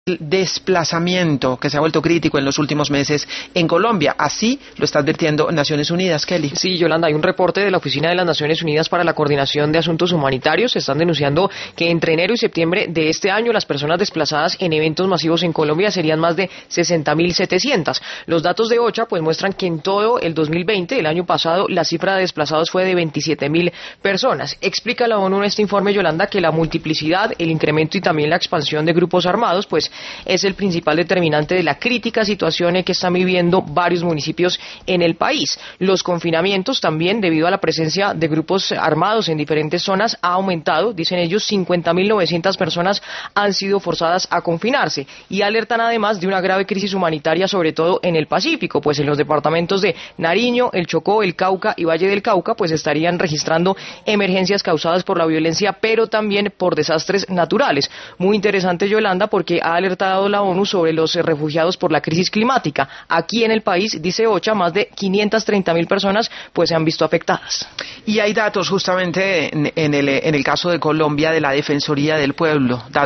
desplazamiento que se ha vuelto crítico en los últimos meses en Colombia. Así lo está advirtiendo Naciones Unidas. Kelly. Sí, Yolanda, hay un reporte de la Oficina de las Naciones Unidas para la Coordinación de Asuntos Humanitarios. Están denunciando que entre enero y septiembre de este año las personas desplazadas en eventos masivos en Colombia serían más de 60.700. Los datos de OCHA pues muestran que en todo el 2020, el año pasado, la cifra de desplazados fue de 27.000 personas. Explica la ONU en este informe, Yolanda, que la multiplicidad, el incremento y también la expansión de grupos armados pues es el principal determinante de la crítica situación que están viviendo varios municipios en el país. Los confinamientos también, debido a la presencia de grupos armados en diferentes zonas, ha aumentado. Dicen ellos, 50.900 personas han sido forzadas a confinarse y alertan además de una grave crisis humanitaria, sobre todo en el Pacífico, pues en los departamentos de Nariño, el Chocó, el Cauca y Valle del Cauca pues estarían registrando emergencias causadas por la violencia, pero también por desastres naturales. Muy interesante, Yolanda, porque ha alertado la ONU sobre los refugiados por la crisis climática. Aquí en el país, dice OCHA, más de 530.000 personas pues se han visto afectadas. Y hay datos justamente en el caso de Colombia de la Defensoría del Pueblo,